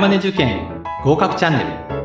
マネ受験合格チャンネル。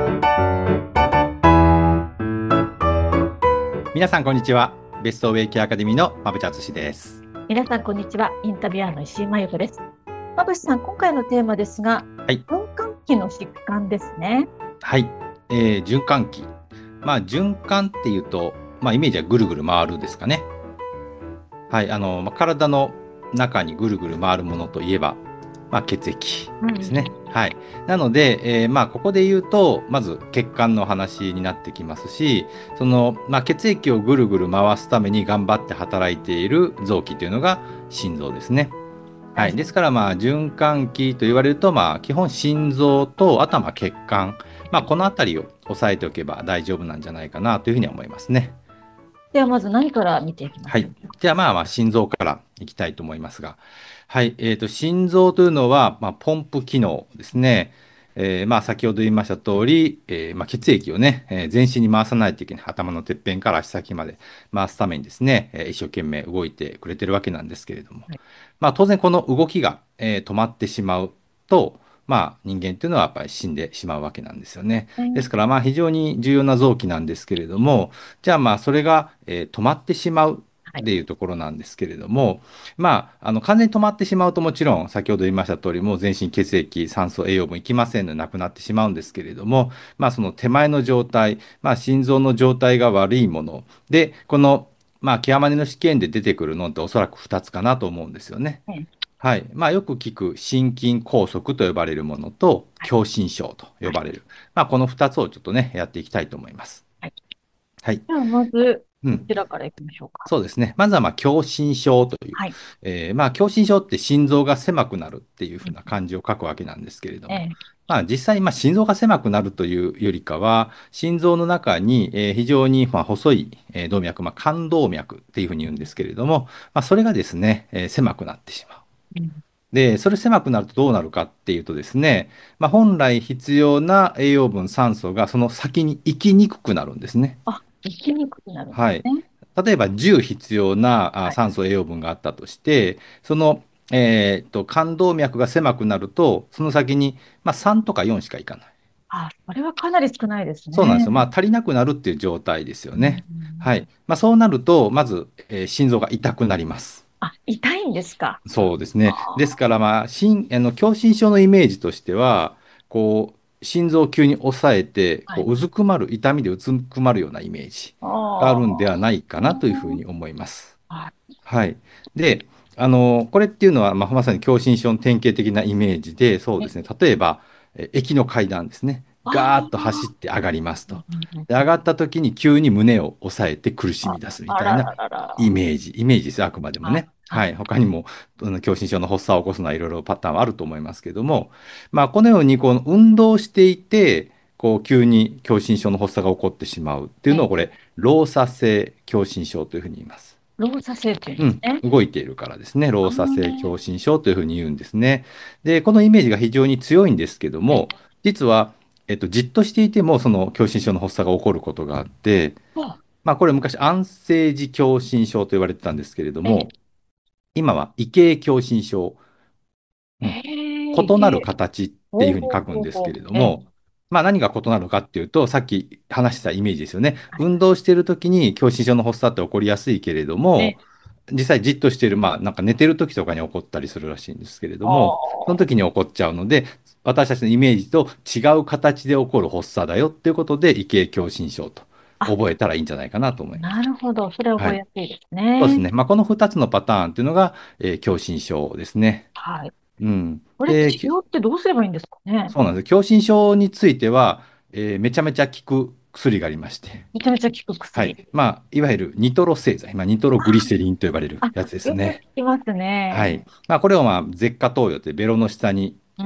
皆さんこんにちは。ベストウェイケアアカデミーの馬淵敦です。 皆さん、こんにちは。インタビュアーの石井真由子です。馬淵さん、今回のテーマですが、 はい。 循環器の疾患ですね。 はい。循環器。循環っていうと、イメージはぐるぐる回るですかね。はい。体の中にぐるぐる回るものといえば、血液うん。 ですね。はい。なので、ここで言うと、まず血管の話になってきますし、血液をぐるぐる回すために頑張って働いている臓器というのが心臓ですね。はい。 はい。 ですから、循環器と言われると、基本心臓と、あとは血管。このあたりを押さえておけば大丈夫なんじゃないかなというふうに思いますね。 では、まず何から見ていきまはい。 しょうか。 じゃあ、心臓からいきたいと思いますが。はい。心臓というのは、ポンプ機能ですね。先ほど言いました通り、血液をね、全身に回さないといけない。頭のてっぺんから足先まで回すためにですね、一生懸命動いてくれてるわけなんですけれども。 はい。 当然この動きが、止まってしまうと、人間というのはやっぱり死んでしまうわけなんですよね。ですから、非常に重要な臓器なんですけれども、じゃあそれが、止まってしまうはい。 っていうところなんですけれども、完全に止まってしまうともちろん先ほど言いました通りもう全身血液酸素栄養分いきませんのでなくなってしまうんですけれども、その手前の状態、心臓の状態が悪いものでこのケアマネの試験で出てくるのっておそらく2つかなと思うんですよね。 はい。 はい。よく聞く心筋梗塞と呼ばれるものとはい。 狭心症と呼はい。 ばれる。この2つをちょっとね、やっていきたいと思います。 はい。 はい。 では、まず、 うん。 どちらからいきましょうか。 そうですね。まずは狭心症という、 はい。 狭心症って心臓が狭くなるっていうふううん。 な漢字を書くわけなんですけれども、 ええ。 実際、心臓が狭くなるというよりかは、心臓の中に、非常に細い、動脈、冠動脈っていうふうに言うんですけれども、それがですね、狭くなってしまう。 うん。 で、それ狭くなるとどうなるかっていうとですね、本来必要な栄養分、酸素がその先に行きにくくなるんですね。 あ、生きにくくなるんではい。 すね。 例えば10必要なはい。 酸素栄養分があったとして、その、冠動脈が狭くなると、その先に、3とか4しかいかない。 あ、それはかなり少ないですそうなんですよ。 ね。 足りなくなるっていう状態ですようん。 ね。はい。そうなると、まず、心臓が痛くなります。 あ、痛いんですか。 そうですね。ですあから、狭心症のイメージとしては、心臓を急に押さえて、 あ。はい。 うずくまる、痛みでうずくまるようなイメージがああるんではないかなというふうあ。 に思います。 はい。 はい。で、これっていうのは、まさに狭心症の典型的なイメージで、そうですね。例えば、駅の階段ですね。 あガーッと走っあ。 て上がりますと。 うんうんうんで、 うん。 上がった時に急に胸を押さえて苦しみ出すみたいなあらららら。 イメージですよ、あくまでもはい。 ね。 はい。 はい。他にも、狭心症の発作を起こすのはいろいろパターンはあると思いますけども、このように、運動していて、急に狭心症の発作が起こってしまうっていうのを、こえ、 れ、労作性狭心症というふうに言います。 動作性っていうんうん、 ですね。 動いているからですね。 あ労作性狭あ。 心症というふうに言うんですね。で、このイメージが非常に強いんですけどえ、 も、実は、じっとしていても、その狭心症の発作が起こることがあって、 あ、 これ昔安静時狭心症と言われてたんですけれどえ、 も、今は異形狭心症、うん、異なるいけ、 形っていうふうにほうほう書くんですけほうほう。 れども、何が異なるかっていうと、さっき話したイメージですよね。 はい。 運動している時に狭心症の発作って起こりやすいけれどえ、 も、実際じっとしている、なんか寝てる時とかに起こったりするらしいんですけれどあも、そのあ。 時に起こっちゃうので、私たちのイメージと違う形で起こる発作だよっていうことで、異形狭心症とあ、 覚えたらいいんじゃないかなと思います。 なるほど。それははい。 覚えやすいですね。 そうですね。この2つのパターンっていうのが、狭心症ですね。 はい。 うん。 これで、 治療ってどうすればいいんですかね。 そうなんです。狭心症については、めちゃめちゃ効く薬がありまして、 めちゃめちゃ効く薬。 はい。いわゆるニトロ製剤、ニトログリセリンと呼ばれるあ、 やつですよく聞ね。 きますね。 はい。これを舌下投与ってベロの下にうん。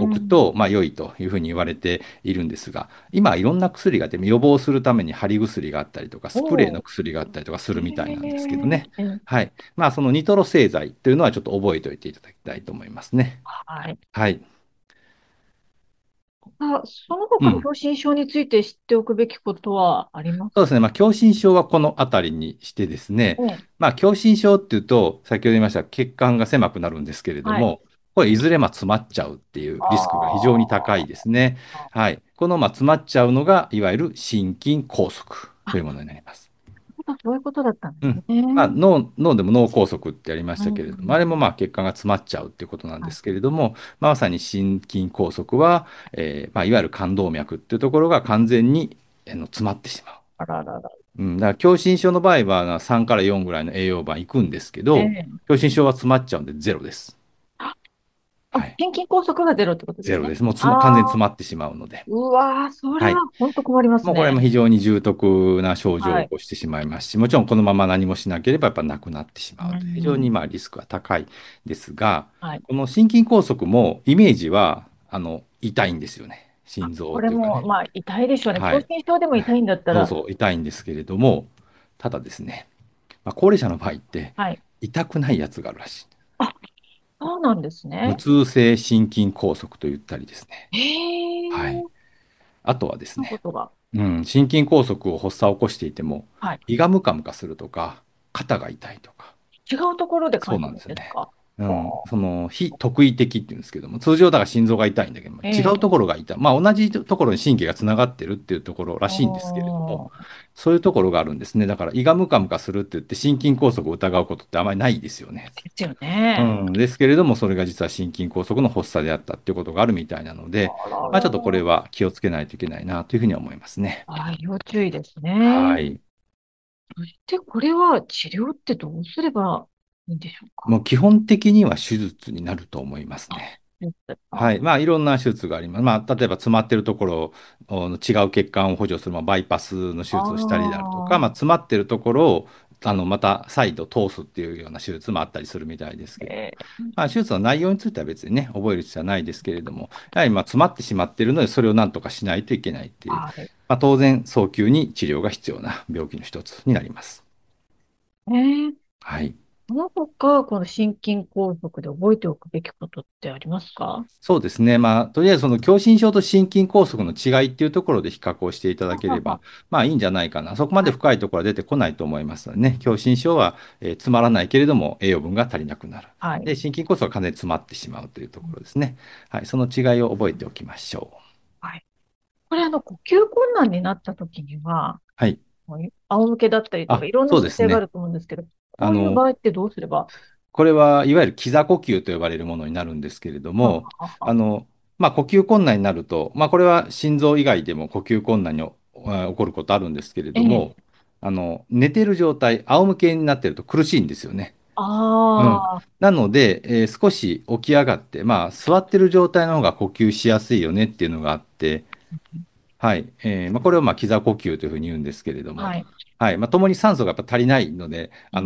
置くと、良いというふうに言われているんですが、今いろんな薬があって、予防するために貼り薬があったりとか、スプレーおお。 の薬があったりとかするみたいなんですけどね。 ええ。 はい。そのニトロ製剤というのはちょっと覚えておいていただきたいと思いますね。 はい。 はい。 その他のうん。 狭心症について知っておくべきことはありますか？ そうですね。狭心症はこのあたりにしてですね、 ええ。 狭心症っていうと、先ほど言いました血管が狭くなるんですけれどはい。 も、 これいずれ詰まっちゃうっていうリスクが非常に高いあですね。 あ。 はい。この詰まっちゃうのが、いわゆる心筋梗塞というものになります。 そういうことだったんでうん。 すね。 脳でも脳梗塞ってやりましうたけれども、あれん。 も血管が詰まっちゃうっていうことなんではい。 すけれども、まさに心筋梗塞は、いわゆる冠動脈っていうところが完全に詰まってしまう。 あららら。 うん、だから狭心症の場合は3から4ぐらいの栄養板いくんですけど、 ええ。 狭心症は詰まっちゃうんでゼロです。はい。 心筋梗塞がゼロってことですね。 ゼロです。もう完全にああ、 詰まってしまうので。 うわー、それははい。 本当困りますもうこれもね。 非常に重篤な症状はい。 を起こしてしまいますし、もちろんこのまま何もしなければやっぱなくなってしうまうという、非常にん。 リスクが高いですが、 はい。 この心筋梗塞もイメージは痛いんですよね。心臓これも、 というかね。 まあ、痛いでしょうね。 はい。 狭心症でも痛いんだったら、 そうそう、痛いんですけれども、ただですね、高齢者の場合ってはい。 痛くないやつがあるらしい。 あ、そうなんです無ね。 痛性心筋梗塞と言ったりですね。 へはい。 え、 あとはですね、 なことが。 心筋梗塞を発作を起こしていても、 はい。 胃がムカムカするとか、肩が痛いとか、 違うところでそう感じるなんですよね。 んですか？はその非特異的っていうんですけども、通常だから心臓が痛いんだけども、 あ。 違うところが痛い。同じところに神経がつながってるっていうところらあしいんですけれども、 あ、 そういうところがあるんですね。だから胃がムカムカするって言って心筋梗塞を疑うことってあまりないですよね。 ですよね。 ですけれども、それが実は心筋梗塞の発作であったっていうことがあるみたいなので、 あらちょっとこれらら。 は気をつけないといけないなというふうには思いますね。 ああ、要注意ですね。 はい。 そしてこれは治療ってどうすればいいんでしょうか？ もう基本的には手術になると思いますあ、 ね。 そうですか。 はい。いろんな手術があります。例えば詰まってるところを違う血管を補助する、バイパスの手あ術をしたりであるとか、 あ、 詰まってるところをまた再度通すっていうような手術もあったりするみたいですけれども、 えー、 手術の内容については別にね、覚える必要はないですけれども、やはり詰まってしまっているので、それをなんとかしないといけないっていう、 はい。 当然早急に治療が必要な病気の一つになります。 えー、 はい。 その他、この心筋梗塞で覚えておくべきことってありますか？ そうですね。とりあえずその狭心症と心筋梗塞の違いっていうところで比較をしていただければ、 ははは。 いいんじゃないかな。そこまではい。 深いところは出てこないと思いますのでね。狭心症は、つまらないけれども栄養分が足りなくなる。 はい。 で、心筋梗塞は完全に詰まってしまうというところですね。はい。その違いを覚えておきましょう。 はい。これ、呼吸困難になった時には、 はい。 仰向けだったりとか、いろんなそうですね。 姿勢があると思うんですけど、こういうあの、 場合ってどうすれば？ これはいわゆる起座呼吸と呼ばれるものになるんですけれどはも、 はは。 あの、呼吸困難になると、これは心臓以外でも呼吸困難に起こることあるんですけれええ。 ども、寝てる状態、仰向けになってると苦しいんですよね。うん。 ああ、 なので、少し起き上がって、座ってる状態の方が呼吸しやすいよねっていうのがあって、はい。これを起座呼吸というふうに言うんですけれども、 はい。 はい。共に酸素がやっぱ足りないので、 うん。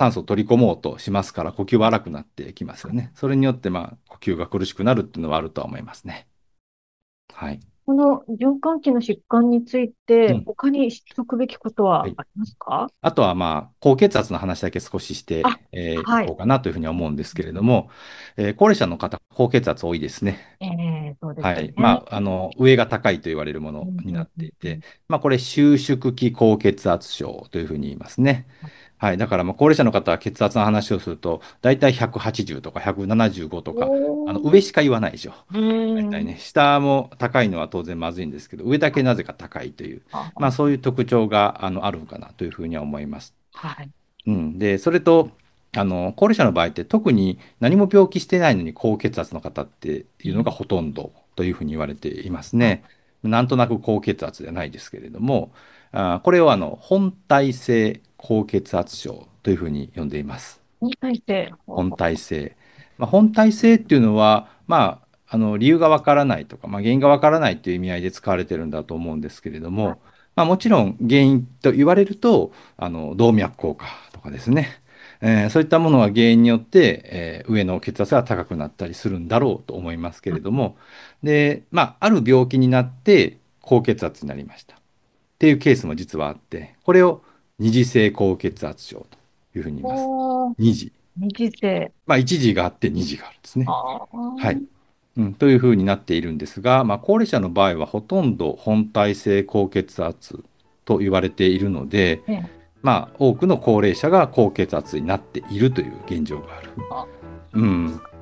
酸素を取り込もうとしますから、呼吸は荒くなってきますよね。それによって、呼吸が苦しくなるっていうのはあるとは思いますね。はい。 この循環器の疾患について、 うん。 他に知っておくべきことはい。 はありますか？ あとは高血圧の話だけ少ししあ、 て、いはい。 こうかなというふうに思うんですけれども、高齢者の方、高血圧多いですね。 ええ、そうですはい。 ね。 上が高いと言われるもうん、うん、 のになっうん、 ていて、 うん。 これ、収縮期高血圧症というふうに言いますね。はい。だから、高齢者の方は血圧の話をすると、大体180とか175とか、 おー、 上しか言わないでしょ。 うーん。 大体ね、下も高いのは当然まずいんですけど、上だけなぜか高いという、 あ、 そういう特徴があるのかなというふうには思います。 はい。 で、それと、高齢者の場合って特に何も病気してないのに高血圧の方っていうのがうん。 ほとんどというふうに言われていますあ、 ね。なんとなく高血圧じゃないですけれども、これを本体性高血圧症というふうに呼んでいます。 に対して、 本体性。本体性っていうのは、理由がわからないとか、原因がわからないっていう意味合いで使われてるんだと思うんですけれども、もちろん原因と言われると、動脈硬化とかですね、そういったものが原因によって、上の血圧が高くなったりするんだろうと思いますけれども、で、ある病気になって高血圧になりましたっていうケースも実はあって、これを二次性高血圧症というふうに言います。 おー、 二次。 二次性。 一時があって二時があるんですね。 ああ、 はい。というふうになっているんですが、高齢者の場合はほとんど本体性高血圧と言われているので、 ええ。 多くの高齢者が高血圧になっているという現状がある。 あ、 うん。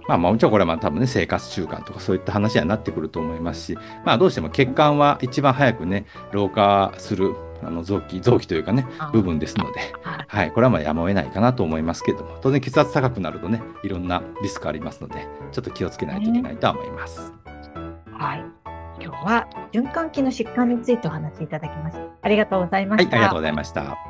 もちろんこれは多分ね、生活習慣とかそういった話にはなってくると思いますし、どうしても血管は一番早くね、老化する臓器というかね、部分ですので、 はい。 はい、これはやむを得ないかなと思いますけれども、当然血圧高くなるとね、いろんなリスクありますので、ちょっと気をつけないといけないとは思います。 はい。今日は循環器の疾患についてお話しいただきました。ありがとうございまはい、 した。 ありがとうございました。